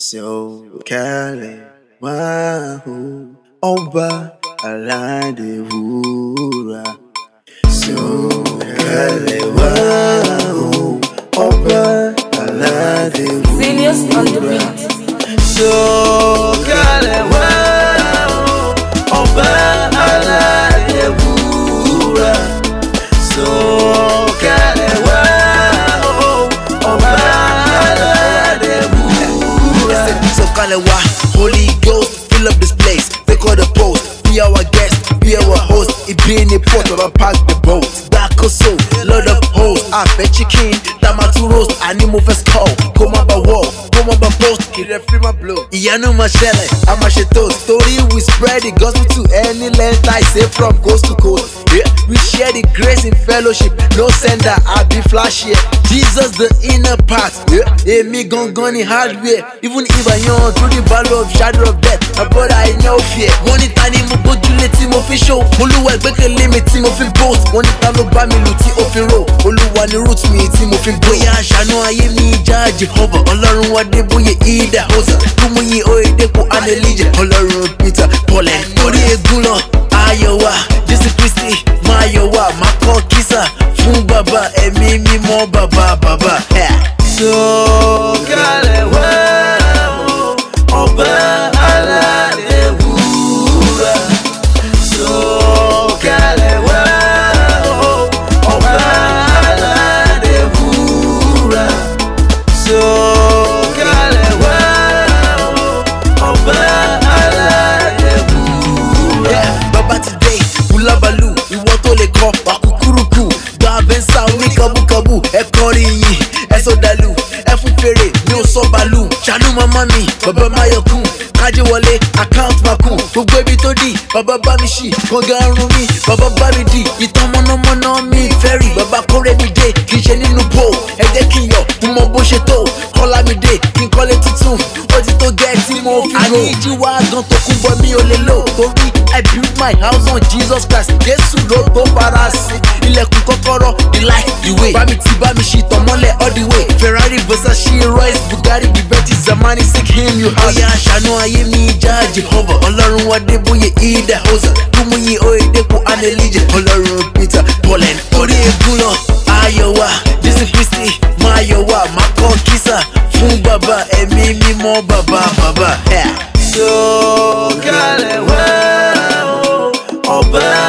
Sọ̀kalẹ̀ wá o, ọba aládé wúrà. Sọ̀kalẹ̀ wá o, ọba aládé wúrà. Serious on the beat. Sọ̀kalẹ̀ wá o, ọba aládé wúrà. Sọ̀kalẹ̀ wá o, ọba aládé wúrà. Sọ̀kalẹ̀ wá, Holy Ghost, fill up this place. Take all the post, be our guest, be our host. It be in the port, Baba park the boat. Dark so, Lord of hosts. I bet chicken, that my two roast. I need move first call, come up a wall, come up a post. Get a free my blow. Iyanu ma shele, I'm a sheto. Story we spread the gospel to any length. I say from coast to coast. Yeah, we share the grace in fellowship. No sender, I be flashy. Jesus the inner part. Yeah, me gone in hardware. Even if I young through the valley of shadow of death, my brother I know fear. One it tiny mo go Juliet mo fi show. Oluwa gbekele mi tí mo fi boast. One it ta ló bá mi lù tí ó fi roll. Oluwa ni root mi tí mo fi go. Bóyá aṣàánú ayé mi já Jehovah. Ọlọ́run wa dé bóyá ìdá hosa. Kúmú yín Oyèdépò and Elijah. Ọlọ́run Peter Paul ẹ̀ torí egun lọ. Ayọ̀ wá, Jésù Kristi máa yọ̀ wá. Máa kọ́ kísà fún bàbá ẹ̀mí mímọ́ bàbá. Sọ̀kalẹ̀ wá o, ọba aládé wúrà. Sọ̀kalẹ̀ wá o, ọba aládé wúrà. Sọ̀kalẹ̀ wá o, ọba aládé wúrà. Bàbá ti dé, Bùlábàlù, ìwọ tó lè kọ́ wà kúkúrúkú. Gba bẹ́ńsà oní kábúkábú, ẹ kọrin yìí, ẹ sọ̀dàlù, ẹ fún fèrè, mi ò sọ bàlù. Ṣàánú màmá mi, bàbá Máyọ̀kún, kájí wọlé, account makun. Gbogbo ibi tó dì, bàbá bá mi ṣì, kànga arun mi, bàbá bá mi dì. Ìtàn mọ̀nàmọ́ná mi fẹ́rì, bàbá kórè mi dé, kì í ṣe nínú bò. Ẹ jẹ́ kí n yọ̀, mo mọ bó ṣe tó. Kọ́lá mi dé, kí n kọ́lé tuntun. Ó ti tó gẹ́ tí mo fi rò. Àní ìjíwá gan tó kún bọ́ mi ò lè lò. Torí I built my house on Jesus Christ. Jésù ló tó fara sí. Ilẹ̀kùn kọ́kọ́rọ́, the light, the way. Bá mi ti bá mi ṣì tàn mọ́lẹ̀ all the way. Ferrari, Versace, Royce, Bugatti, Bugatti, Zamani, seek him you have. Bóyá aṣàánú ayé mi já Jehovah. Ọlọ́run wa dé bóyá ìdá hosa. Kúmú yín Oyèdépò and Elijah. Ọlọ́run Peter Paul ẹ̀ torí egun lọ. Ayọ̀ wá, Jésù Kristi máa yọ̀ wá. Máa kọ́ kísà fún bàbá ẹ̀mí mímọ́ bàbá. Sọ̀kalẹ̀ wá o, ọba